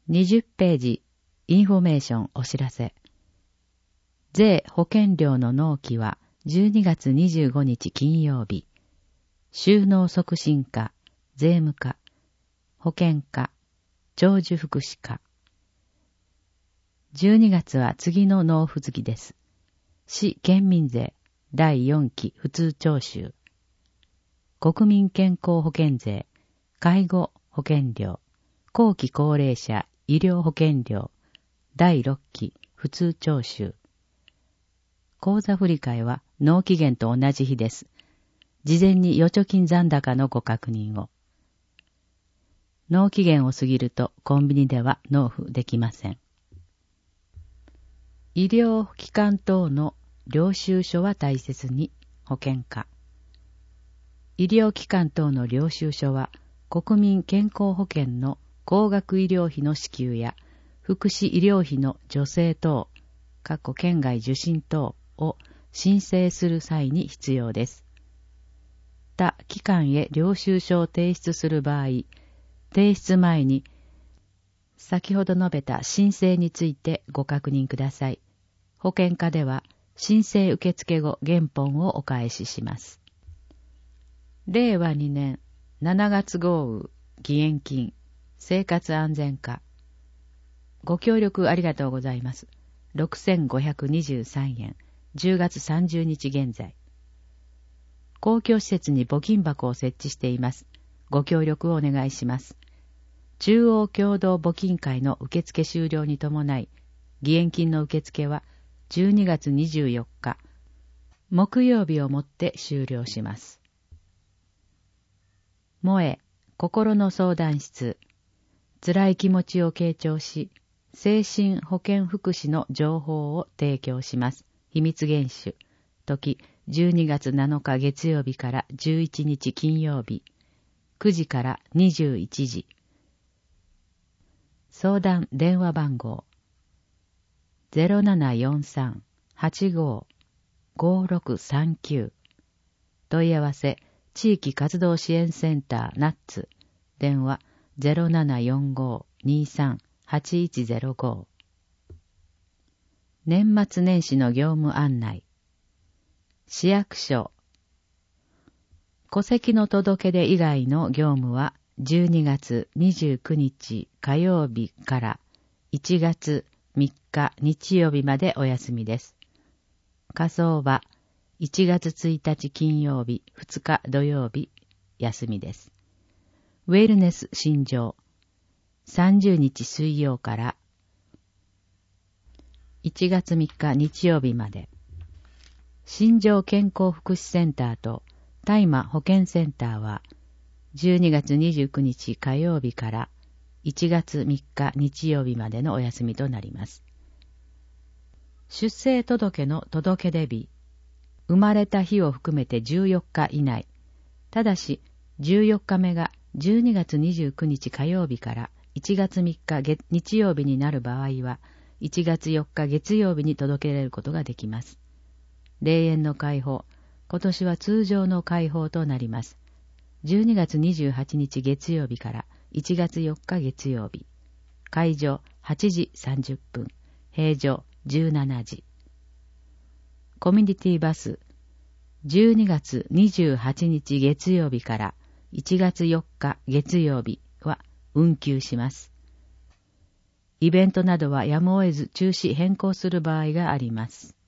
20ページ、インフォメーションお知らせ。税保険料の納期は12月25日金曜日。収納促進課、税務課、保険課、長寿福祉課。12月は次の納付月です。市県民税第4期普通徴収。国民健康保険税、介護保険料、後期高齢者医療保険料第6期普通徴収。口座振替は納期限と同じ日です。事前に預貯金残高のご確認を。納期限を過ぎるとコンビニでは納付できません。医療機関等の領収書は大切に。保険課。医療機関等の領収書は国民健康保険の高額医療費の支給や福祉医療費の助成等、県外受診等を申請する際に必要です。他機関へ領収書を提出する場合、提出前に先ほど述べた申請についてご確認ください。保険課では申請受付後原本をお返しします。令和2年7月豪雨義援金生活安全課。ご協力ありがとうございます。6523円10月30日現在。公共施設に募金箱を設置しています。ご協力をお願いします。中央共同募金会の受付終了に伴い、義援金の受付は12月24日、木曜日をもって終了します。萌え、心の相談室。辛い気持ちを傾聴し、精神保健福祉の情報を提供します。秘密厳守。時、12月7日月曜日から11日金曜日、9時から21時。相談電話番号 0743-85-5639 問い合わせ地域活動支援センターナッツ電話 0745-23-8105 年末年始の業務案内。市役所戸籍の届け出以外の業務は12月29日火曜日から1月3日日曜日までお休みです。火葬場1月1日金曜日2日土曜日休みです。ウェルネス診療30日水曜から1月3日日曜日まで。診療健康福祉センターと大麻保健センターは12月29日火曜日から1月3日日曜日までのお休みとなります。出生届の届け出日、生まれた日を含めて14日以内、ただし14日目が12月29日火曜日から1月3日日曜日になる場合は、1月4日月曜日に届けられることができます。霊園の開放、今年は通常の開放となります。12月28日月曜日から1月4日月曜日。開場8時30分、閉場17時。コミュニティバス、12月28日月曜日から1月4日月曜日は運休します。イベントなどはやむを得ず中止変更する場合があります。